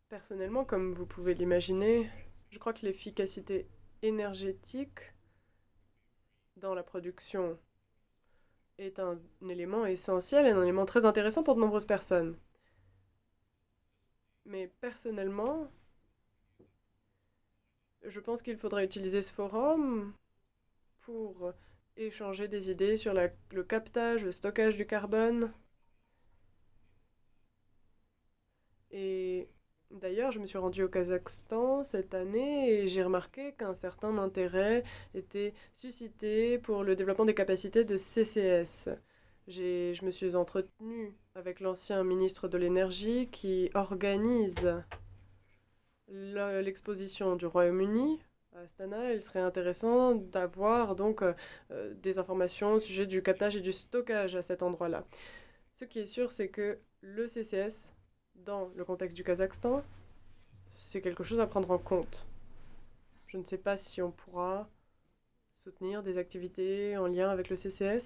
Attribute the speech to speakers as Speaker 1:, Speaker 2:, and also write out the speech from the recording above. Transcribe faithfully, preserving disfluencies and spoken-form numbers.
Speaker 1: Personnellement, comme vous pouvez l'imaginer, je crois que l'efficacité énergétique dans la production est un, un élément essentiel et un élément très intéressant pour de nombreuses personnes. Mais personnellement, je pense qu'il faudrait utiliser ce forum pour échanger des idées sur la- le captage, le stockage du carbone. Et d'ailleurs, je me suis rendue au Kazakhstan cette année et j'ai remarqué qu'un certain intérêt était suscité pour le développement des capacités de C C S. J'ai, je me suis entretenue avec l'ancien ministre de l'Énergie qui organise le- l'exposition du Royaume-Uni à Astana. Il serait intéressant d'avoir donc euh, euh, des informations au sujet du captage et du stockage à cet endroit-là. Ce qui est sûr, c'est que le C C S, dans le contexte du Kazakhstan, c'est quelque chose à prendre en compte. Je ne sais pas si on pourra soutenir des activités en lien avec le C C S.